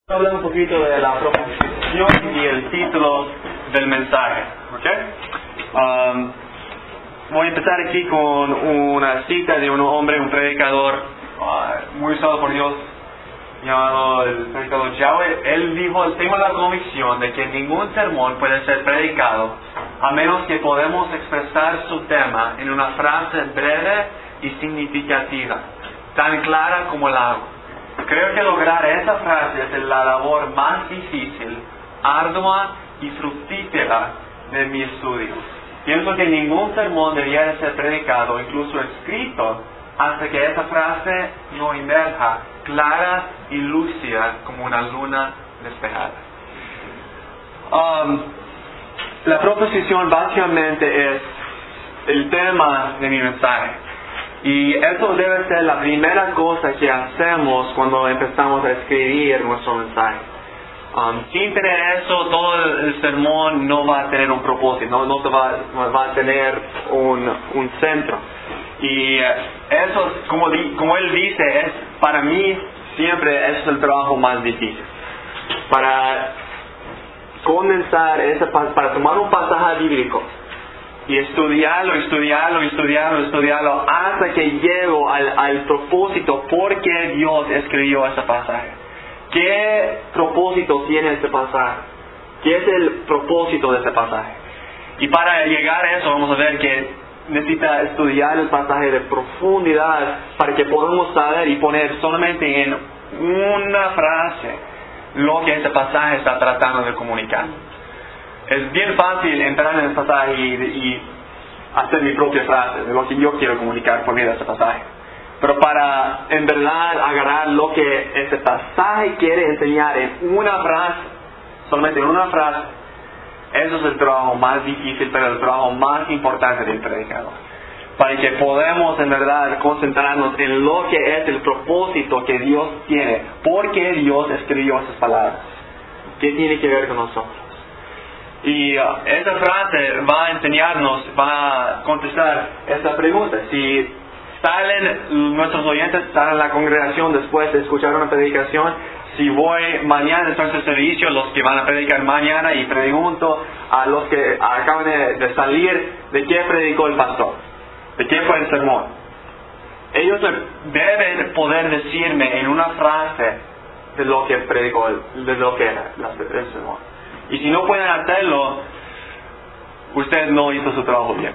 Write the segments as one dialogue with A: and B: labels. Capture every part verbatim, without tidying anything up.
A: Hablar un poquito de la proposición y el título del mensaje, ¿ok? Um, voy a empezar aquí con una cita de un hombre, un predicador uh, muy usado por Dios, llamado el predicador Yahweh. Él dijo: tengo la convicción de que ningún sermón puede ser predicado a menos que podamos expresar su tema en una frase breve y significativa, tan clara como el agua. Creo que lograr esa frase es la labor más difícil, ardua y fructífera de mi estudio. Pienso que ningún sermón debería de ser predicado, incluso escrito, hasta que esa frase no emerja clara y lúcida como una luna despejada. Um, la proposición básicamente es el tema de mi mensaje. Y eso debe ser la primera cosa que hacemos cuando empezamos a escribir nuestro mensaje. Um, sin tener eso, todo el sermón no va a tener un propósito, no, no, te va, no va a tener un, un centro. Y uh, eso, como, di, como él dice, es para mí siempre eso es el trabajo más difícil. Para condensar, ese, para tomar un pasaje bíblico y estudiarlo, estudiarlo, estudiarlo, estudiarlo, hasta que llego al, al propósito por qué Dios escribió ese pasaje. ¿Qué propósito tiene este pasaje? ¿Qué es el propósito de este pasaje? Y para llegar a eso vamos a ver que necesita estudiar el pasaje de profundidad para que podamos saber y poner solamente en una frase lo que este pasaje está tratando de comunicar. Es bien fácil entrar en el pasaje y, y hacer mi propia frase de lo que yo quiero comunicar por medio de ese pasaje. Pero para en verdad agarrar lo que ese pasaje quiere enseñar en una frase, solamente en una frase, eso es el trabajo más difícil, pero el trabajo más importante del predicador. Para que podamos en verdad concentrarnos en lo que es el propósito que Dios tiene, por qué Dios escribió esas palabras, qué tiene que ver con nosotros. Y uh, esa frase va a enseñarnos, va a contestar esta pregunta. Si salen nuestros oyentes, salen a la congregación después de escuchar una predicación, si voy mañana en nuestro servicio, los que van a predicar mañana, y pregunto a los que acaban de, de salir, ¿de qué predicó el pastor? ¿De qué fue el sermón? Ellos deben poder decirme en una frase de lo que predicó, de lo que era el sermón. Y si no pueden hacerlo, usted no hizo su trabajo bien.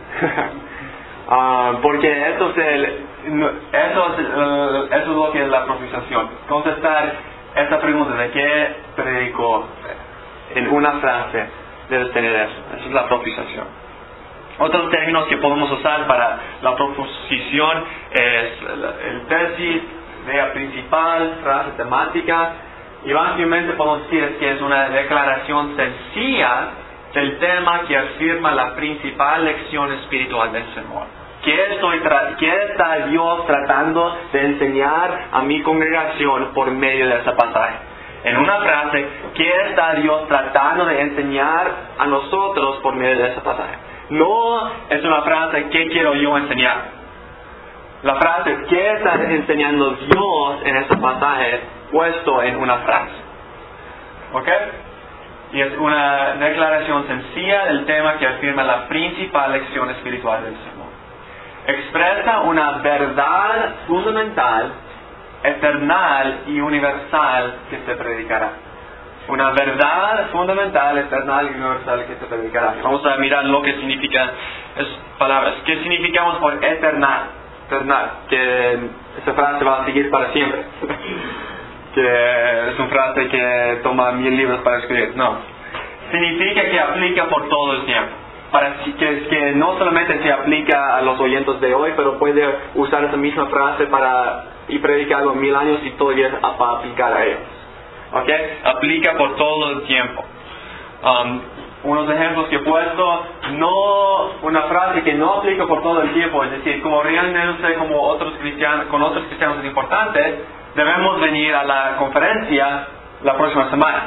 A: uh, porque eso es, el, eso, es, uh, eso es lo que es la proposición. Contestar esta pregunta de qué predicó en una frase, debes tener eso. Esa es la proposición. Otros términos que podemos usar para la proposición es el tesis, idea principal, frase temática. Y básicamente podemos decir que es una declaración sencilla del tema que afirma la principal lección espiritual del sermón. ¿Qué, estoy tra- ¿Qué está Dios tratando de enseñar a mi congregación por medio de ese pasaje? En una frase, ¿qué está Dios tratando de enseñar a nosotros por medio de ese pasaje? No es una frase, ¿qué quiero yo enseñar? La frase, ¿qué está enseñando Dios en ese pasaje? Puesto en una frase. ¿Ok? Y es una declaración sencilla del tema que afirma la principal lección espiritual del sermón. Expresa una verdad fundamental, eternal y universal que se predicará. Una verdad fundamental, eternal y universal que se predicará. Vamos a mirar lo que significa esas palabras. ¿Qué significamos por eternal? Eternal. Que esa frase va a seguir para siempre. Que es una frase que toma mil libros para escribir. No. Significa que aplica por todo el tiempo. Para que, que no solamente se aplica a los oyentes de hoy, pero puede usar esa misma frase para y predicarlo mil años y todavía va a aplicar a ellos. ¿Ok? Aplica por todo el tiempo. Um, unos ejemplos que he puesto, no una frase que no aplica por todo el tiempo, es decir, como realmente como otros cristianos, con otros cristianos es importante, debemos venir a la conferencia la próxima semana.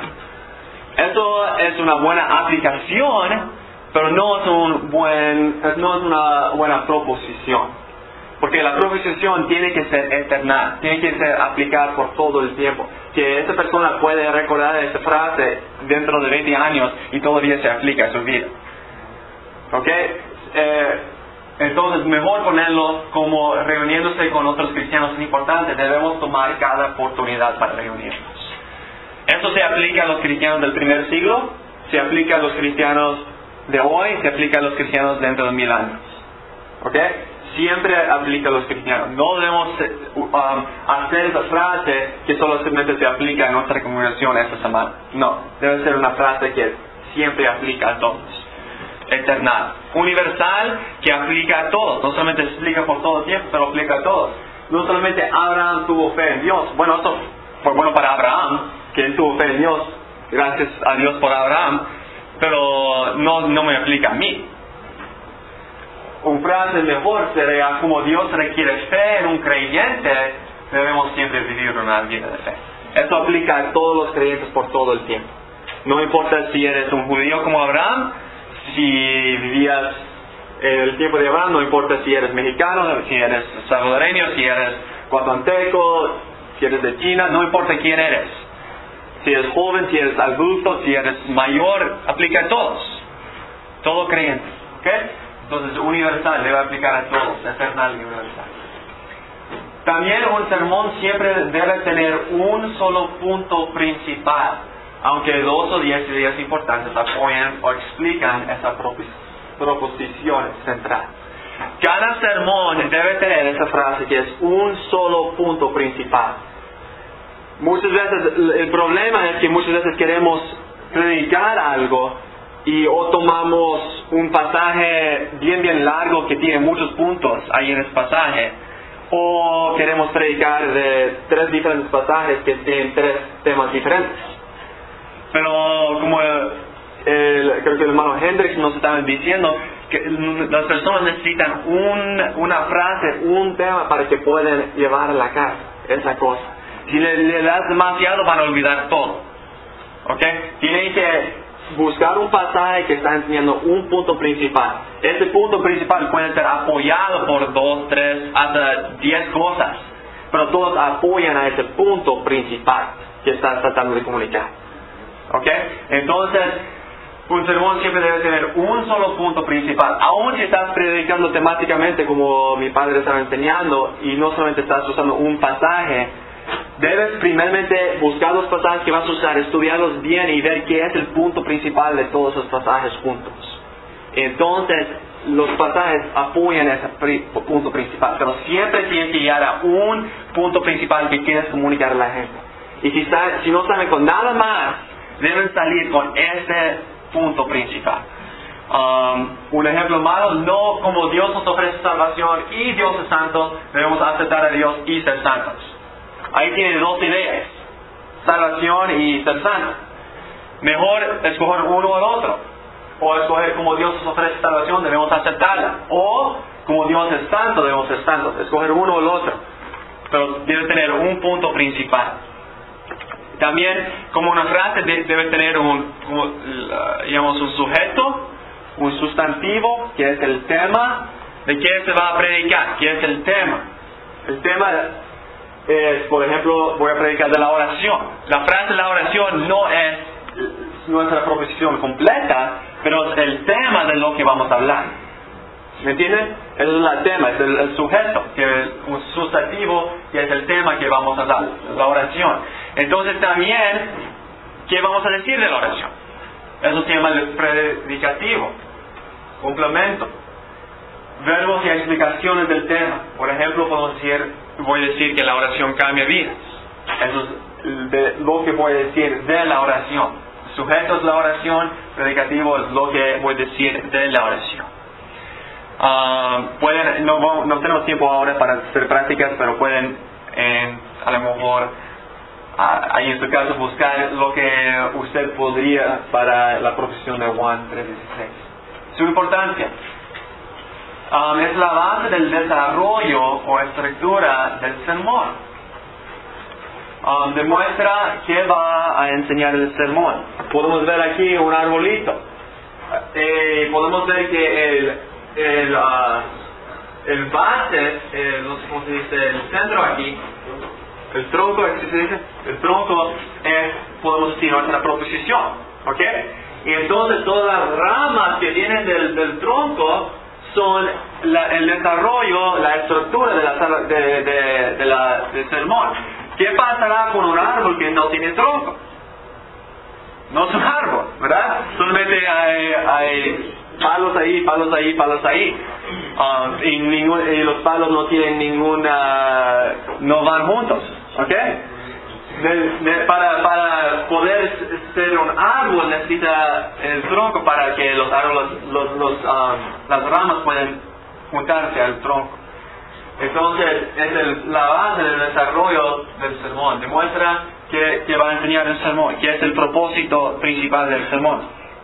A: Eso es una buena aplicación, pero no es un buen, no es una buena proposición. Porque la proposición tiene que ser eterna, tiene que ser aplicada por todo el tiempo. Que esa persona puede recordar esa frase dentro de veinte años y todavía se aplica a su vida. ¿Ok? Eh, entonces, mejor ponerlo como reuniéndose con otros cristianos es importante. Debemos tomar cada oportunidad para reunirnos. Esto se aplica a los cristianos del primer siglo, se aplica a los cristianos de hoy, se aplica a los cristianos dentro de mil años. ¿Ok? Siempre aplica a los cristianos. No debemos um, hacer esa frase que solo simplemente se aplica a nuestra congregación esta semana. No, debe ser una frase que siempre aplica a todos. Eternal. Universal, que aplica a todos. No solamente se explica por todo el tiempo, pero aplica a todos. No solamente Abraham tuvo fe en Dios. Bueno, esto fue bueno para Abraham, que él tuvo fe en Dios. Gracias a Dios por Abraham. Pero no, no me aplica a mí. Un frase mejor sería: como Dios requiere fe en un creyente, debemos siempre vivir una vida de fe. Esto aplica a todos los creyentes por todo el tiempo. No importa si eres un judío como Abraham, si vivías en el tiempo de Abraham, no importa si eres mexicano, si eres salvadoreño, si eres guatemalteco, si eres de China, no importa quién eres. Si eres joven, si eres adulto, si eres mayor, aplica a todos. Todo creyente. ¿Ok? Entonces, universal, debe aplicar a todos, eternal y universal. También un sermón siempre debe tener un solo punto principal, aunque dos o diez ideas importantes apoyan o explican esa proposición central. Cada sermón debe tener esa frase que es un solo punto principal. Muchas veces, el problema es que muchas veces queremos predicar algo y o tomamos un pasaje bien bien largo que tiene muchos puntos ahí en ese pasaje, o queremos predicar de tres diferentes pasajes que tienen tres temas diferentes. Pero como el, el, creo que el hermano Hendricks nos estaba diciendo, que las personas necesitan un, una frase, un tema para que puedan llevar a la casa esa cosa. Si le, le das demasiado, van a olvidar todo. ¿Ok? Tienen que buscar un pasaje que está enseñando un punto principal. Ese punto principal puede ser apoyado por dos, tres, hasta diez cosas, pero todos apoyan a ese punto principal que está tratando de comunicar. ¿Ok? Entonces, un sermón siempre debe tener un solo punto principal. Aún si estás predicando temáticamente como mi padre estaba enseñando y no solamente estás usando un pasaje, debes primeramente buscar los pasajes que vas a usar, estudiarlos bien y ver qué es el punto principal de todos esos pasajes juntos. Entonces, los pasajes apoyan ese pri- punto principal, pero siempre tienes que llegar a un punto principal que quieres comunicar a la gente. Y si, sa- si no saben con nada más, deben salir con ese punto principal. Um, un ejemplo malo: no como Dios nos ofrece salvación y Dios es santo, debemos aceptar a Dios y ser santos. Ahí tiene dos ideas: salvación y ser santo. Mejor escoger uno o el otro. O escoger como Dios nos ofrece salvación, debemos aceptarla. O como Dios es santo, debemos ser santos. Escoger uno o el otro. Pero debe tener un punto principal. También, como una frase, debe tener un, como, uh, digamos, un sujeto, un sustantivo, que es el tema de qué se va a predicar, qué es el tema. El tema es, por ejemplo, voy a predicar de la oración. La frase de la oración no es nuestra proposición completa, pero es el tema de lo que vamos a hablar. ¿Me entienden? Es el tema, es el, el sujeto, que es un sustantivo, que es el tema que vamos a dar, la oración. Entonces también, ¿qué vamos a decir de la oración? Eso se llama el predicativo, complemento. Verbos y explicaciones del tema. Por ejemplo, puedo decir, voy a decir que la oración cambia vidas. Eso es de lo que voy a decir de la oración. Sujeto es la oración, predicativo es lo que voy a decir de la oración. Uh, pueden, no, no tenemos tiempo ahora para hacer prácticas, pero pueden en, a lo mejor uh, ahí en su caso buscar lo que usted podría para la profesión de Juan tres dieciséis. Su importancia um, es la base del desarrollo o estructura del sermón. Um, demuestra qué va a enseñar el sermón. Podemos ver aquí un arbolito. Eh, podemos ver que el El, uh, el base, eh, no sé cómo se dice, el centro aquí, el tronco, ¿sí se dice? El tronco es, podemos decir, nuestra proposición, ¿ok? Y entonces todas las ramas que vienen del, del tronco son la, el desarrollo, la estructura de la, de, de, de la, del sermón. ¿Qué pasará con un árbol que no tiene tronco? No es un árbol, ¿verdad? Solamente hay, hay palos ahí, palos ahí, palos ahí. Um, y, ningún, y los palos no tienen ninguna, no van juntos, ¿ok? De, de, para, para poder ser un árbol necesita el tronco para que los árboles, los, los, um, las ramas puedan juntarse al tronco. Entonces, es el, la base del desarrollo del sermón. Demuestra que, que va a enseñar el sermón, que es el propósito principal del sermón.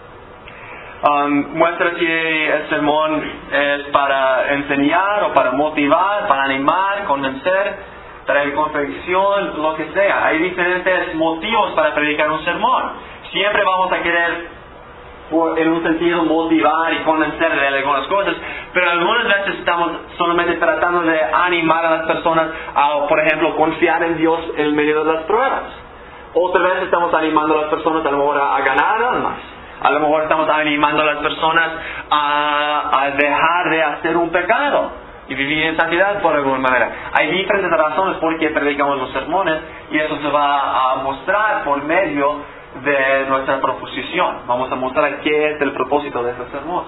A: Um, muestra que el sermón es para enseñar o para motivar, para animar, convencer, traer convicción, lo que sea. Hay diferentes motivos para predicar un sermón. Siempre vamos a querer, por, en un sentido, motivar y convencer de algunas cosas, pero algunas veces estamos solamente tratando de animar a las personas a, por ejemplo, confiar en Dios en medio de las pruebas. Otra vez estamos animando a las personas a lo mejor a, a ganar almas. A lo mejor estamos animando a las personas a, a dejar de hacer un pecado y vivir en santidad por alguna manera. Hay diferentes razones por qué predicamos los sermones y eso se va a mostrar por medio de nuestra proposición. Vamos a mostrar qué es el propósito de ese sermón.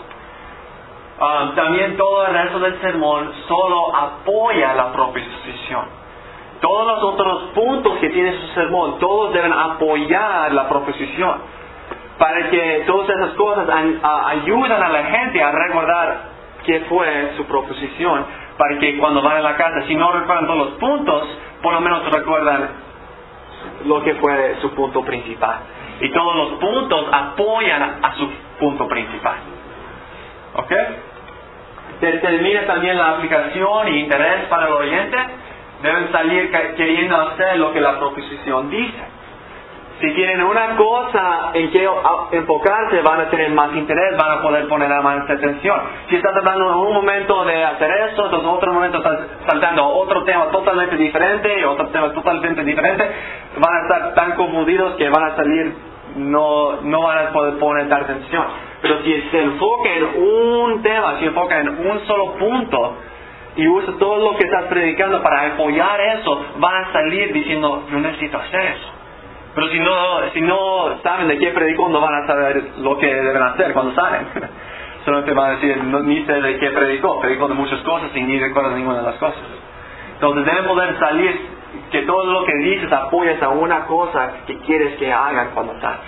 A: Um, también todo el resto del sermón solo apoya la proposición. Todos los otros puntos que tiene su sermón, todos deben apoyar la proposición, para que todas esas cosas an, a, ayudan a la gente a recordar qué fue su proposición, para que cuando van a la casa, si no recuerdan todos los puntos, por lo menos recuerdan lo que fue su punto principal. Y todos los puntos apoyan a, a su punto principal. ¿Ok? Determina también la aplicación y interés para el oyente. Deben salir queriendo hacer lo que la proposición dice. Si tienen una cosa en que enfocarse, van a tener más interés, van a poder poner más atención. Si estás hablando en un momento de hacer esto, entonces en otro momento estás saltando a otro tema totalmente diferente y otro tema totalmente diferente, van a estar tan confundidos que van a salir, no, no van a poder poner atención. Pero si se enfoca en un tema, si se enfoca en un solo punto y usa todo lo que estás predicando para apoyar eso, van a salir diciendo, yo necesito hacer eso. Pero si no, si no saben de qué predicó, no van a saber lo que deben hacer cuando salen. Solamente van a decir, no, ni sé de qué predicó. Predicó de muchas cosas y ni recuerda ninguna de las cosas. Entonces deben poder salir, que todo lo que dices apoyas a una cosa que quieres que hagan cuando salen.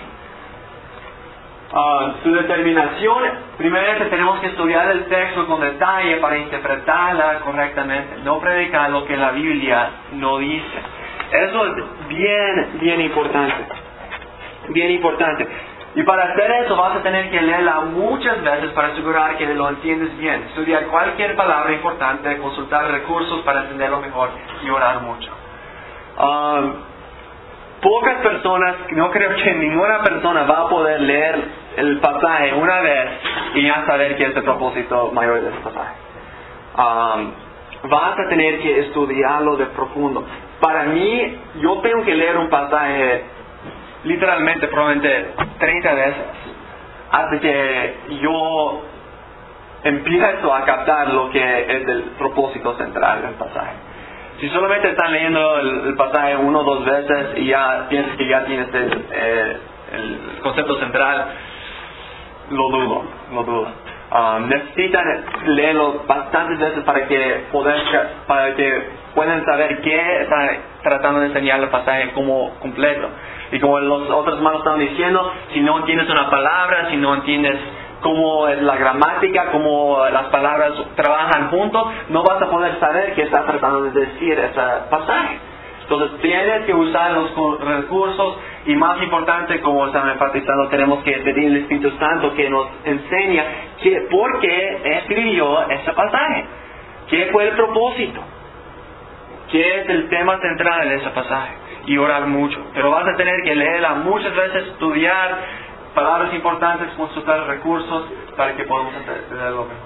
A: Uh, su determinación, primero tenemos que estudiar el texto con detalle para interpretarla correctamente. No predicar lo que la Biblia no dice. Eso es bien, bien importante. Bien importante. Y para hacer eso vas a tener que leerla muchas veces para asegurar que lo entiendes bien. Estudiar cualquier palabra importante, consultar recursos para entenderlo mejor y orar mucho. Um, pocas personas, no creo que ninguna persona va a poder leer el pasaje una vez y ya saber qué es el propósito mayor de ese pasaje. Um, vas a tener que estudiarlo de profundo. Para mí, yo tengo que leer un pasaje literalmente, probablemente treinta veces, hasta que yo empiezo a captar lo que es el propósito central del pasaje. Si solamente están leyendo el, el pasaje uno o dos veces y ya piensas que ya tienes el, eh, el concepto central, lo dudo, lo dudo. Um, necesitan leerlo bastantes veces para que poder, para que puedan saber qué está tratando de enseñar el pasaje como completo. Y como los otros hermanos están diciendo, si no entiendes una palabra, si no entiendes cómo es la gramática, cómo las palabras trabajan juntos, no vas a poder saber qué está tratando de decir ese pasaje. Entonces tienes que usar los recursos y, más importante, como están enfatizando, tenemos que pedir al Espíritu Santo que nos enseñe que, por qué escribió ese pasaje, qué fue el propósito, qué es el tema central de ese pasaje, y orar mucho. Pero vas a tener que leerla muchas veces, estudiar palabras importantes, consultar recursos para que podamos entenderlo mejor.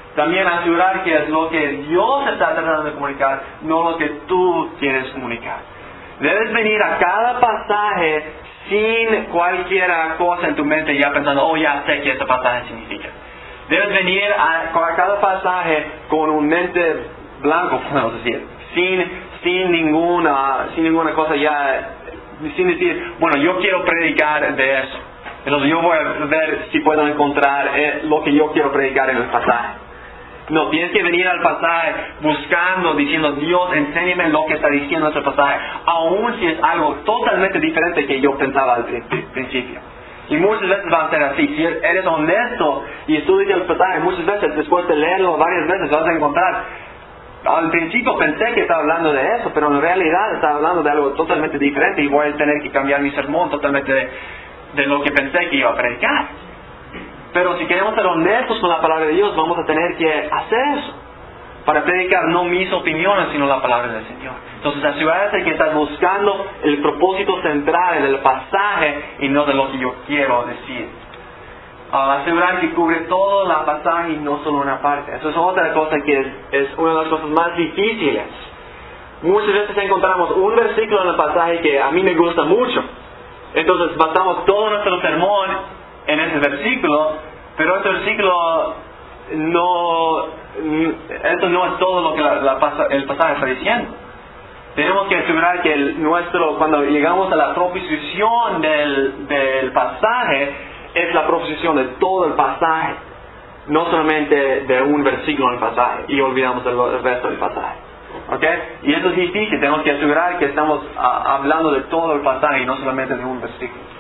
A: También asegurar que es lo que Dios está tratando de comunicar, no lo que tú quieres comunicar. Debes venir a cada pasaje sin cualquier cosa en tu mente ya pensando, oh, ya sé qué este pasaje significa. Debes venir a, a cada pasaje con un mente blanco, podemos decir, sin, sin, ninguna, sin ninguna cosa ya, sin decir, bueno, yo quiero predicar de eso. Entonces yo voy a ver si puedo encontrar eh, lo que yo quiero predicar en el pasaje. No, tienes que venir al pasaje buscando, diciendo, Dios, enséñame lo que está diciendo este pasaje, aun si es algo totalmente diferente que yo pensaba al principio. Y muchas veces va a ser así. Si eres honesto y estudias el pasaje, muchas veces después de leerlo varias veces vas a encontrar, al principio pensé que estaba hablando de eso, pero en realidad estaba hablando de algo totalmente diferente y voy a tener que cambiar mi sermón totalmente de, de lo que pensé que iba a predicar. Pero si queremos ser honestos con la palabra de Dios, vamos a tener que hacer eso. Para predicar no mis opiniones, sino la palabra del Señor. Entonces asegúrate que estás buscando el propósito central del pasaje y no de lo que yo quiero decir. Uh, asegurar que cubre todo el pasaje y no solo una parte. Eso es otra cosa que es, es una de las cosas más difíciles. Muchas veces encontramos un versículo en el pasaje que a mí me gusta mucho. Entonces basamos todo nuestro sermón en ese versículo, pero ese versículo no, esto no es todo lo que la, la, el pasaje está diciendo. Tenemos que asegurar que el, nuestro, cuando llegamos a la proposición del, del pasaje, es la proposición de todo el pasaje, no solamente de un versículo del pasaje, y olvidamos el, el resto del pasaje. ¿Okay? Y eso es difícil, tenemos que asegurar que estamos a, hablando de todo el pasaje y no solamente de un versículo.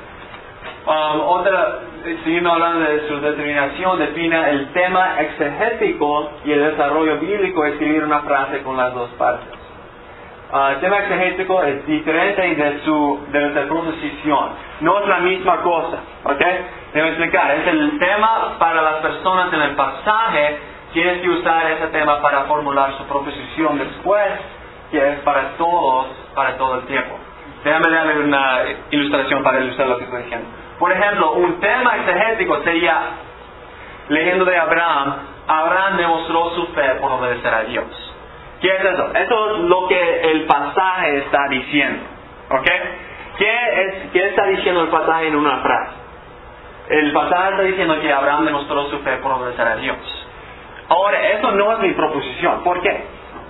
A: Um, otra, siguiendo hablando de su determinación, defina el tema exegético y el desarrollo bíblico, escribir una frase con las dos partes. Uh, el tema exegético es diferente de su de la proposición, no es la misma cosa, ¿ok? Debo explicar, es el tema para las personas en el pasaje, tienes que usar ese tema para formular su proposición después, que es para todos, para todo el tiempo. Déjame darle una ilustración para ilustrar lo que estoy diciendo. Por ejemplo, un tema exegético sería, leyendo de Abraham, Abraham demostró su fe por obedecer a Dios. ¿Qué es eso? Eso es lo que el pasaje está diciendo. ¿Ok? ¿Qué, es, ¿Qué está diciendo el pasaje en una frase? El pasaje está diciendo que Abraham demostró su fe por obedecer a Dios. Ahora, eso no es mi proposición. ¿Por qué?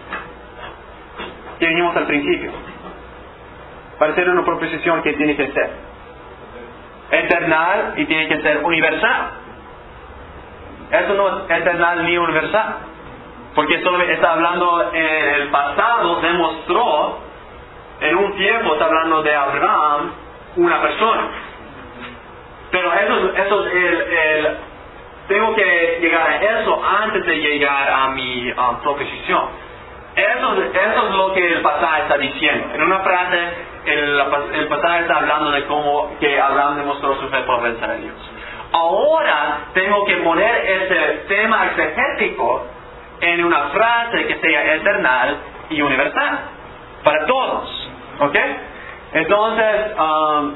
A: ¿Qué dijimos al principio? Para ser una proposición, ¿qué tiene que ser? Eternal y tiene que ser universal. Eso no es eternal ni universal, porque solo está hablando en el pasado, demostró, en un tiempo está hablando de Abraham, una persona. Pero eso, eso es el, el, tengo que llegar a eso antes de llegar a mi um, proposición. Eso, eso es lo que el pasaje está diciendo. En una frase, el, el pasaje está hablando de cómo que Abraham demostró su fe por obedecer a Dios. Ahora tengo que poner ese tema exegético en una frase que sea eternal y universal para todos. ¿Ok? Entonces, um,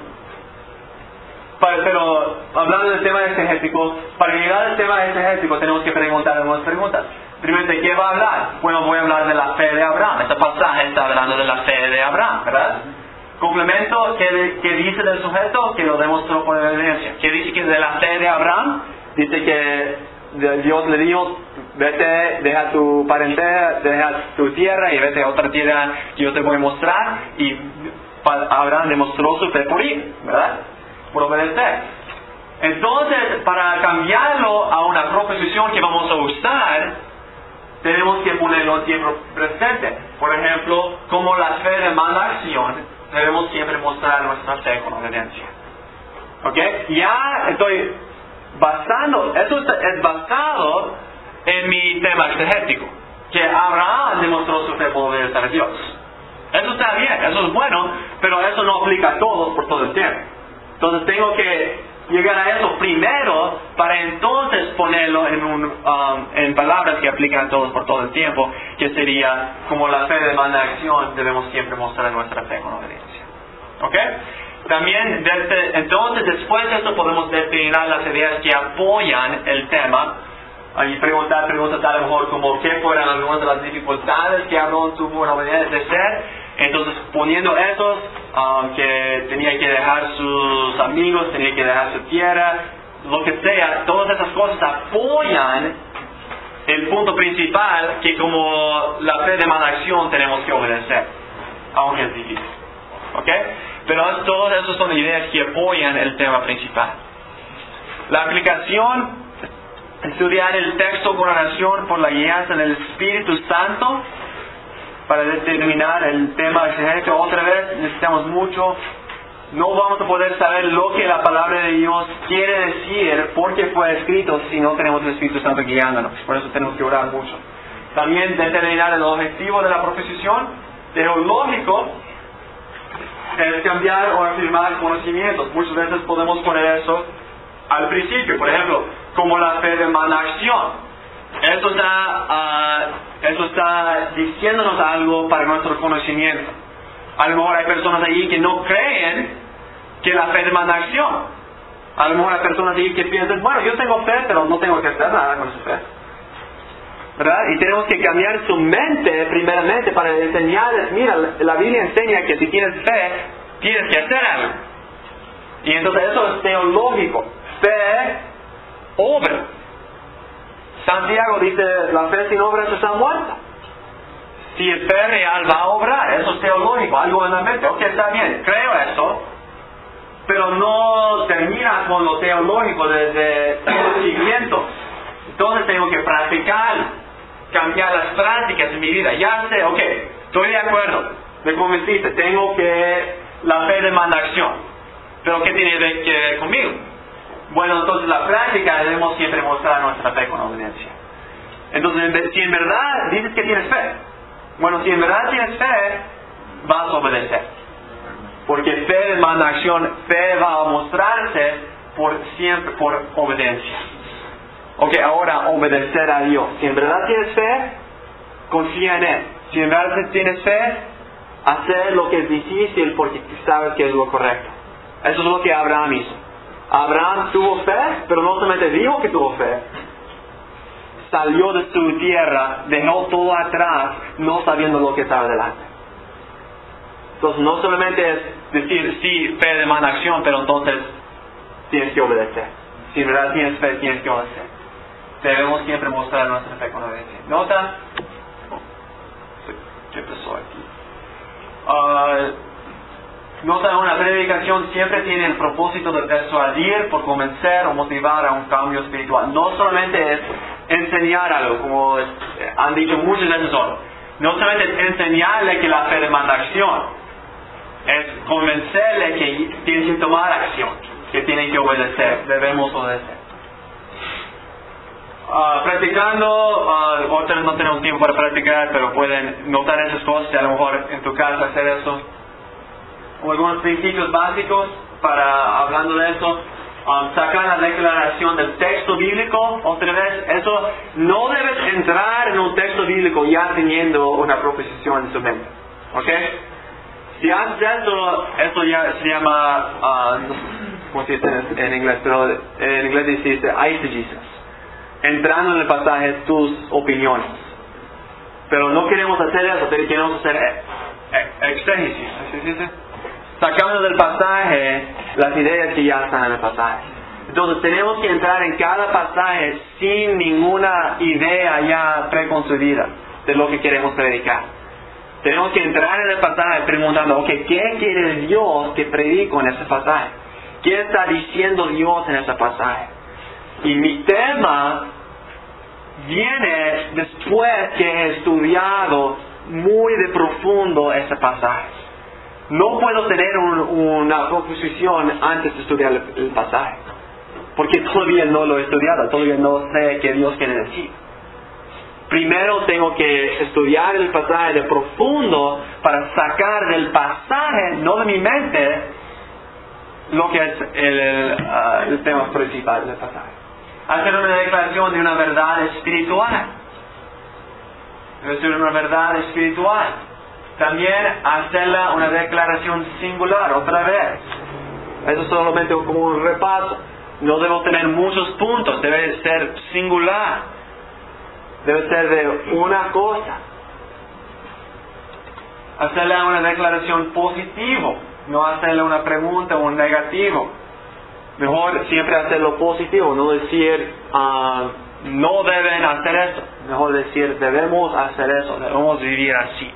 A: para, pero hablando del tema exegético, para llegar al tema exegético tenemos que preguntar algunas preguntas. Primero, ¿de qué va a hablar? Bueno, voy a hablar de la fe de Abraham. Este pasaje está hablando de la fe de Abraham, ¿verdad? Complemento, ¿qué, qué dice del sujeto? Que lo demostró por evidencia. ¿Qué dice que de la fe de Abraham? Dice que Dios le dijo, vete, deja tu parentela, deja tu tierra y vete a otra tierra que yo te voy a mostrar. Y Abraham demostró su fe por ir, ¿verdad? Por obedecer. Entonces, para cambiarlo a una proposición que vamos a usar, tenemos que ponerlo en tiempo presente. Por ejemplo, como la fe demanda acción, debemos siempre mostrar nuestra fe con obediencia. ¿Ok? Ya estoy basando, eso es basado en mi tema exegético, que Abraham demostró su fe por obedecer a Dios. Eso está bien, eso es bueno, pero eso no aplica a todos por todo el tiempo. Entonces tengo que llegar a eso primero para entonces ponerlo en, un, um, en palabras que aplican a todos por todo el tiempo, que sería como la fe demanda acción, debemos siempre mostrar nuestra fe con obediencia. ¿Ok? También, desde, entonces después de eso podemos definir las ideas que apoyan el tema y preguntar preguntas a lo mejor como qué fueron algunas de las dificultades que Aarón tuvo en obedecer. Entonces poniendo esos, um, que tenía que dejar sus amigos, tenía que dejar su tierra, lo que sea, todas esas cosas apoyan el punto principal que como la fe de mala acción tenemos que obedecer, aunque es difícil. ¿Ok? Pero todas esas son ideas que apoyan el tema principal. La aplicación: estudiar el texto con oración por la guianza del Espíritu Santo para determinar el tema exegético. Otra vez, necesitamos mucho. No vamos a poder saber lo que la palabra de Dios quiere decir porque fue escrito si no tenemos el Espíritu Santo guiándonos. Por eso tenemos que orar mucho. También determinar el objetivo de la proposición. Teológico es cambiar o afirmar conocimientos. Muchas veces podemos poner eso al principio, por ejemplo, como la fe de mala acción. Eso está, uh, eso está diciéndonos algo para nuestro conocimiento. A lo mejor hay personas allí que no creen que la fe demanda acción. A lo mejor hay personas allí que piensan, bueno, yo tengo fe, pero no tengo que hacer nada con su fe. ¿Verdad? Y tenemos que cambiar su mente primeramente para enseñarles, mira, la Biblia enseña que si tienes fe, tienes que hacer algo. Y entonces eso es teológico. Fe, obra. Santiago dice, la fe sin obras está muerta. Si el fe real va a obrar, eso es teológico, algo en la mente. Ok, está bien, creo eso, pero no termina con lo teológico desde conocimientos. Entonces tengo que practicar, cambiar las prácticas en mi vida. Ya sé, ok, estoy de acuerdo, me convenciste, tengo que, la fe demanda acción. Pero ¿qué tiene que ver conmigo? Bueno, entonces la práctica debemos siempre mostrar nuestra fe con obediencia. Entonces, si en verdad dices que tienes fe, bueno, si en verdad tienes fe, vas a obedecer. Porque fe demanda acción, fe va a mostrarse por siempre, por obediencia. Ok, ahora obedecer a Dios. Si en verdad tienes fe, confía en Él. Si en verdad tienes fe, hacer lo que es difícil porque sabes que es lo correcto. Eso es lo que Abraham hizo. Abraham tuvo fe, pero no solamente dijo que tuvo fe. Salió de su tierra, dejó todo atrás, no sabiendo lo que estaba delante. Entonces no solamente es decir, sí, fe demanda acción, pero entonces tienes que obedecer. Si en verdad tienes fe, tienes que obedecer. Debemos siempre mostrar nuestra fe con obediencia. ¿Nota? ¿Qué pasó aquí? Uh, Nota, una predicación siempre tiene el propósito de persuadir, por convencer o motivar a un cambio espiritual. No solamente es enseñar algo, como han dicho muchas veces hoy. No solamente es enseñarle que la fe demanda acción, es convencerle que tienen que tomar acción, que tienen que obedecer, debemos obedecer. Uh, practicando, uh, otros no tenemos tiempo para practicar, pero pueden notar esas cosas y a lo mejor en tu casa hacer eso. O algunos principios básicos para, hablando de eso, um, sacar la declaración del texto bíblico. Otra vez, eso no debes entrar en un texto bíblico ya teniendo una proposición en su mente. ¿Ok? Si haces eso, eso ya se llama, uh, ¿cómo se dice en, en inglés? Pero en inglés se dice eisegesis. Entrando en el pasaje tus opiniones. Pero no queremos hacer eso, queremos hacer exégesis. ¿Así se dice? Sacando del pasaje las ideas que ya están en el pasaje. Entonces tenemos que entrar en cada pasaje sin ninguna idea ya preconcebida de lo que queremos predicar. Tenemos que entrar en el pasaje preguntando, ok, ¿qué quiere Dios que predico en ese pasaje? ¿Qué está diciendo Dios en ese pasaje? Y mi tema viene después que he estudiado muy de profundo ese pasaje. No puedo tener un, una proposición antes de estudiar el, el pasaje, porque todavía no lo he estudiado, todavía no sé qué Dios quiere decir. Primero tengo que estudiar el pasaje de profundo para sacar del pasaje, no de mi mente, lo que es el, el, uh, el tema principal del pasaje. Hacer una declaración de una verdad espiritual. Debe ser una verdad espiritual. También hacerla una declaración singular, otra vez. Eso es solamente como un repaso. No debo tener muchos puntos, debe ser singular. Debe ser de una cosa. Hacerle una declaración positiva, no hacerle una pregunta o un negativo. Mejor siempre hacerlo positivo, no decir uh, no deben hacer eso. Mejor decir debemos hacer eso, debemos vivir así.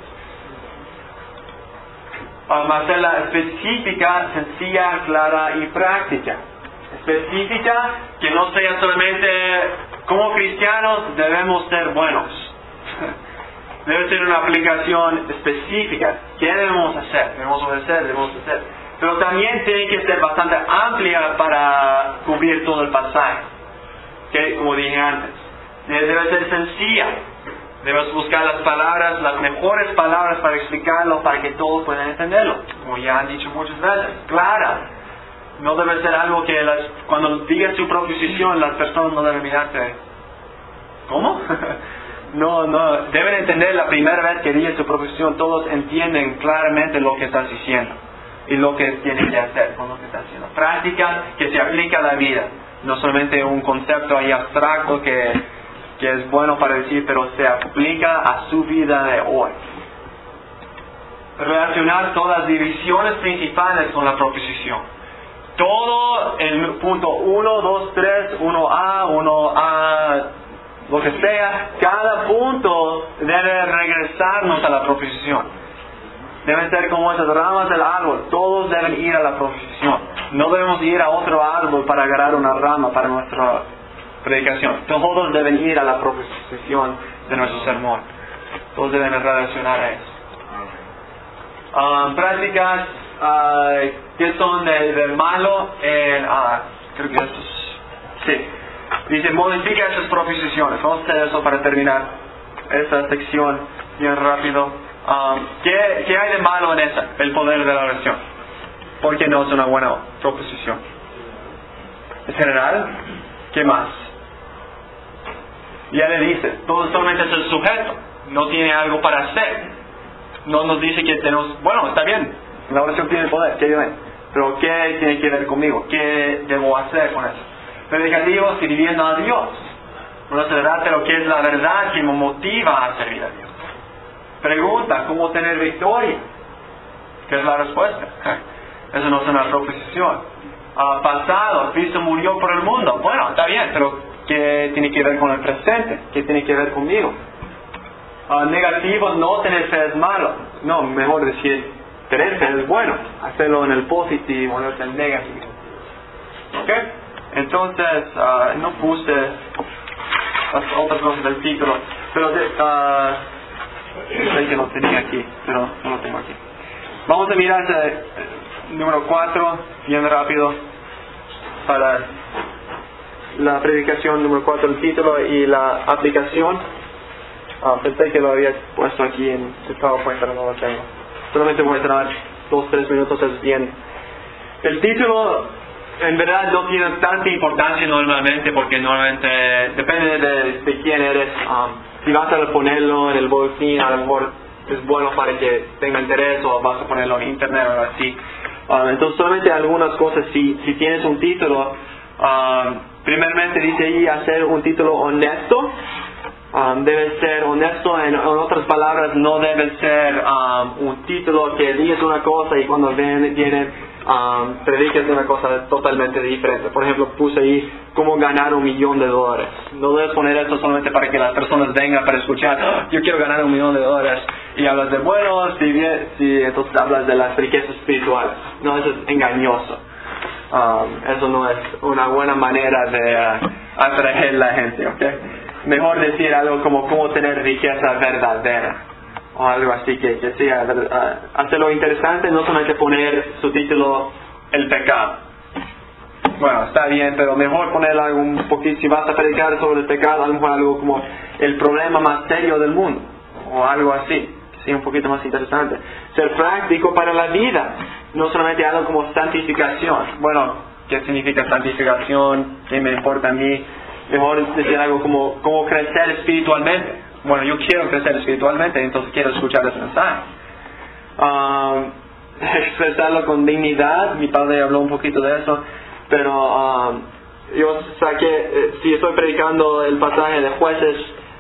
A: Um, hacerla específica, sencilla, clara y práctica. Específica, que no sea solamente como cristianos debemos ser buenos. Debe ser una aplicación específica. ¿Qué debemos hacer? Debemos obedecer, debemos hacer. Pero también tiene que ser bastante amplia para cubrir todo el pasaje. ¿Okay? Como dije antes. Debe ser sencilla. Debemos buscar las palabras, las mejores palabras para explicarlo, para que todos puedan entenderlo. Como ya han dicho muchas veces. Clara. No debe ser algo que las, cuando digas su proposición, las personas no deben mirarte. ¿Cómo? No, no, deben entender la primera vez que dices su profesión, todos entienden claramente lo que estás diciendo y lo que tienen que hacer con lo que estás haciendo. Práctica que se aplica a la vida, no solamente un concepto ahí abstracto que, que es bueno para decir, pero se aplica a su vida de hoy. Relacionar todas las divisiones principales con la proposición. Todo el punto uno, dos, tres, uno A, uno A... lo que sea, cada punto debe regresarnos a la proposición. Deben ser como esas ramas del árbol, todos deben ir a la proposición. No debemos ir a otro árbol para agarrar una rama para nuestra predicación. Todos deben ir a la proposición de nuestro sermón. Todos deben relacionar a eso. Um, prácticas uh, que son de, de malo en... Uh, creo que estos... Sí. Dice, modifica esas proposiciones. Vamos a hacer eso para terminar esta sección bien rápido. Um, ¿qué, ¿Qué hay de malo en esa? El poder de la oración. ¿Por qué no es una buena proposición? En general, ¿qué más? Ya le dice, todo solamente es el sujeto. No tiene algo para hacer. No nos dice que tenemos... Bueno, está bien. La oración tiene poder. ¿Qué bien? Pero ¿qué tiene que ver conmigo? ¿Qué debo hacer con eso? Predicativo sirviendo a Dios. Bueno, se trata de lo que es la verdad que me motiva a servir a Dios. Pregunta, ¿cómo tener victoria? ¿Qué es la respuesta? Eso no es una proposición. Uh, pasado, Cristo murió por el mundo. Bueno, está bien, pero ¿qué tiene que ver con el presente? ¿Qué tiene que ver conmigo? Uh, negativo, no tener fe es malo. No, mejor decir, tener fe es bueno. Hacerlo en el positivo, no en el negativo. ¿Ok? Entonces, uh, no puse las otras cosas del título, pero de, uh, sé que lo tenía aquí, pero no lo tengo aquí. Vamos a mirar el número cuatro, bien rápido, para la predicación número cuatro, el título y la aplicación. Uh, pensé que lo había puesto aquí en el PowerPoint, pero no lo tengo. Solamente voy a entrar dos, tres minutos, es bien. El título en verdad no tiene tanta importancia normalmente, porque normalmente depende de, de quién eres. Um, si vas a ponerlo en el boletín, a lo mejor es bueno para que tenga interés, o vas a ponerlo en internet o así. Um, entonces solamente algunas cosas, si, si tienes un título, um, primeramente dice ahí hacer un título honesto. Um, debe ser honesto, en, en otras palabras, no debe ser um, un título que digas una cosa y cuando ven, vienen um, prediques una cosa totalmente diferente. Por ejemplo, puse ahí cómo ganar un millón de dólares. No debes poner esto solamente para que las personas vengan para escuchar, oh, yo quiero ganar un millón de dólares, y hablas de, bueno, si, bien, si entonces hablas de las riquezas espirituales. No, eso es engañoso. Um, eso no es una buena manera de uh, atraer a la gente, ¿ok? Mejor decir algo como cómo tener riqueza verdadera, o algo así que, que sea, uh, hacerlo interesante, no solamente poner su título el pecado. Bueno, está bien, pero mejor poner algo un poquito, si vas a predicar sobre el pecado, a lo mejor algo como el problema más serio del mundo, o algo así, que sea un poquito más interesante. Ser práctico para la vida, no solamente algo como santificación. Bueno, ¿qué significa santificación? ¿Qué me importa a mí? Mejor decir algo como, como crecer espiritualmente. Bueno, yo quiero crecer espiritualmente, entonces quiero escuchar ese mensaje. Um, expresarlo con dignidad, mi padre habló un poquito de eso, pero um, yo saqué, eh, si estoy predicando el pasaje de Jueces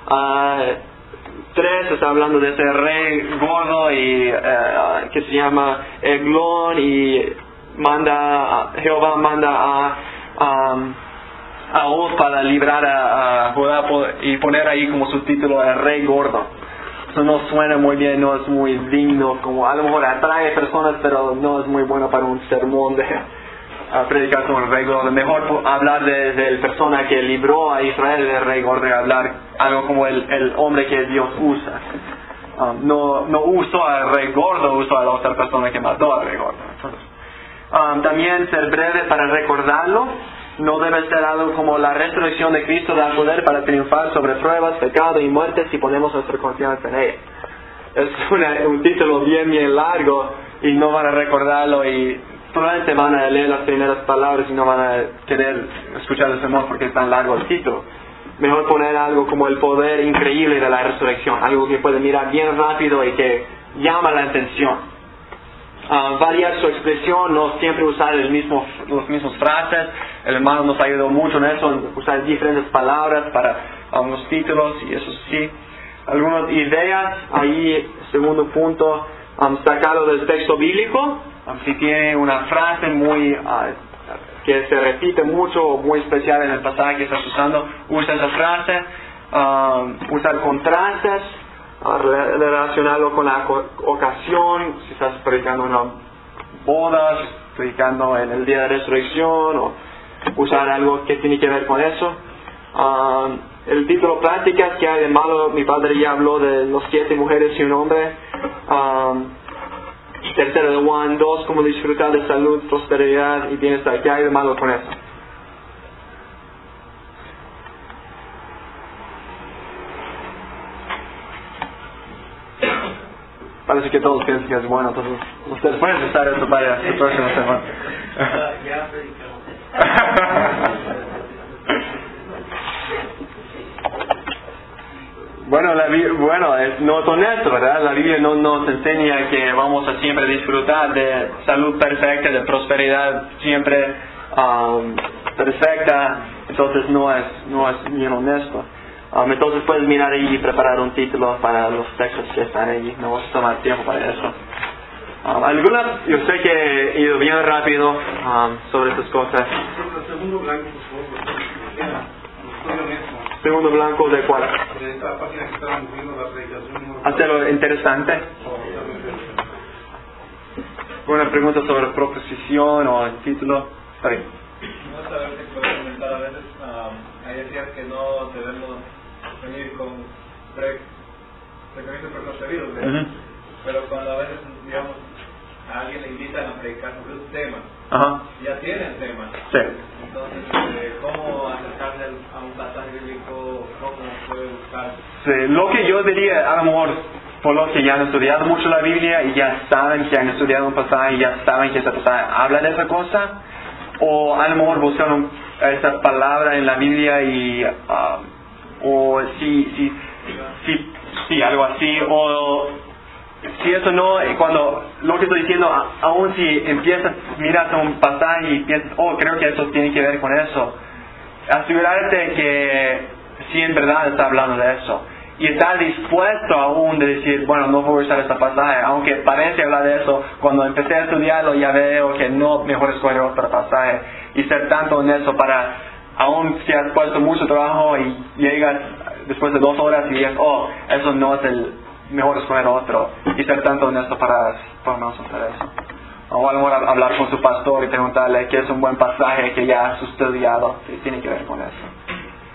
A: Uh, tres está hablando de ese rey gordo y uh, que se llama Eglón y manda Jehová manda a um, a Oz para librar a, a Judá y poner ahí como subtítulo el rey gordo. Eso no suena muy bien, no es muy digno, como a lo mejor atrae personas, pero no es muy bueno para un sermón de uh, predicar sobre el rey gordo. Mejor hablar de, de la persona que libró a Israel del rey gordo y hablar algo como el, el hombre que Dios usa. Um, no, no usó al rey gordo, usó a la otra persona que mató al rey gordo. Entonces, um, también ser breve para recordarlo. No debe ser algo como la resurrección de Cristo da poder para triunfar sobre pruebas, pecado y muerte si ponemos nuestra confianza en Él. Es una, un título bien bien largo y no van a recordarlo y probablemente van a leer las primeras palabras y no van a querer escuchar el sermón porque es tan largo el título. Mejor poner algo como el poder increíble de la resurrección, algo que puede mirar bien rápido y que llama la atención. Uh, variar su expresión, no siempre usar el mismo, los mismos frases. El hermano nos ayudó mucho en eso, en usar diferentes palabras para algunos títulos y eso sí. Algunas ideas, ahí segundo punto, um, sacarlo del texto bíblico. Um, si tiene una frase muy uh, que se repite mucho o muy especial en el pasaje que estás usando, usa esa frase. Um, usar contrastes. Relacionarlo con la ocasión, si estás predicando en una boda, si estás predicando en el día de resurrección, o usar algo que tiene que ver con eso. Um, el título Pláticas, que hay de malo, mi padre ya habló de los siete mujeres y un hombre. Um, tercero de Juan dos, cómo disfrutar de salud, prosperidad y bienestar, que hay de malo con eso. Parece que todos piensan que es bueno, entonces ustedes pueden usar esto para el próximo semana.
B: Ya predicamos.
A: Bueno, la, bueno es, no es honesto, ¿verdad? La Biblia no nos enseña que vamos a siempre disfrutar de salud perfecta, de prosperidad siempre um, perfecta, entonces no es, no es bien honesto. Um, entonces puedes mirar ahí y preparar un título para los textos que están ahí. No vas a tomar tiempo para eso. Um, algunas, yo sé que he ido bien rápido um, sobre estas cosas.
B: Segundo blanco, por favor.
A: Segundo blanco de cuál?
B: De esta página que estábamos viendo, la predicación.
A: Hacerlo interesante. Una pregunta sobre proposición o el título. Está bien.
C: No saber si puedo comentar a veces. Um, hay días que no debemos venir con preconcebidos preconcebidos, uh-huh. Pero cuando a veces, digamos, a alguien le invitan a predicar sobre un tema, uh-huh. Ya tienen tema.
A: Sí.
C: Entonces, eh, ¿cómo acercarse a un pasaje bíblico? ¿Cómo puede buscar?
A: Sí, lo que yo diría, a lo mejor, por los que ya han estudiado mucho la Biblia y ya saben que han estudiado un pasaje y ya saben que ese pasaje habla de esa cosa, o a lo mejor buscar un, esa palabra en la Biblia y um, o si, si, si, si algo así, o si eso no, cuando lo que estoy diciendo, aún si empiezas, miras un pasaje y piensas, oh, creo que eso tiene que ver con eso, asegurarte que sí en verdad está hablando de eso. Y estar dispuesto aún de decir, bueno, no voy a usar este pasaje, aunque parece hablar de eso, cuando empecé a estudiarlo ya veo que no, mejor escoger otro pasaje. Y ser tanto honesto para, aún si has puesto mucho trabajo y llegas después de dos horas y dices, oh, eso no es el mejor escoger otro. Y ser tanto honesto para, para no hacer eso. O a lo mejor hablar con su pastor y preguntarle qué es un buen pasaje que ya has estudiado, que tiene que ver con eso.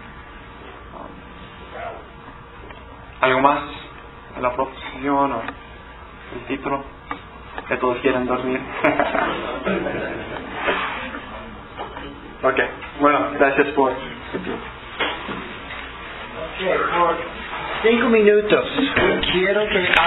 A: ¿Algo más en la proposición o el título? Que todos quieren dormir. Ok, bueno, gracias por su tiempo.
D: Ok, por cinco minutos quiero que